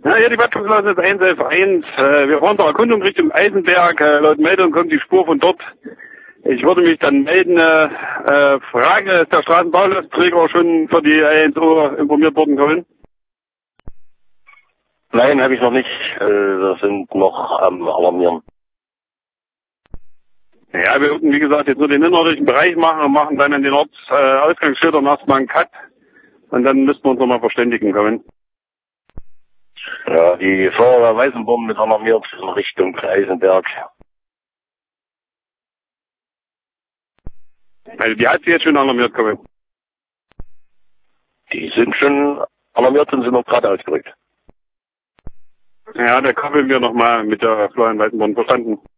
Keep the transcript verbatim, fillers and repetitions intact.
Ja, hier die Wattklasse ist eins elf eins. Äh, wir fahren zur Erkundung Richtung Eisenberg. Äh, laut Meldung kommt die Spur von dort. Ich würde mich dann melden. Äh, äh, Frage, ist der Straßenbaulasträger schon für die eins O informiert worden, Kevin? Nein, habe ich noch nicht. Äh, wir sind noch am Alarmieren. Ja, wir würden, wie gesagt, jetzt nur den innerlichen Bereich machen und machen dann an den Ortsausgangsschildern äh, erstmal einen Cut. Und dann müssten wir uns nochmal verständigen, Kevin. Ja, die Feuerwehr Weißenborn mit alarmiert in Richtung Eisenberg. Also die hat sie jetzt schon alarmiert, Kevin. Die sind schon alarmiert und sind noch gerade ausgerückt. Ja, da koppeln wir nochmal mit der Florian Weißenborn, verstanden.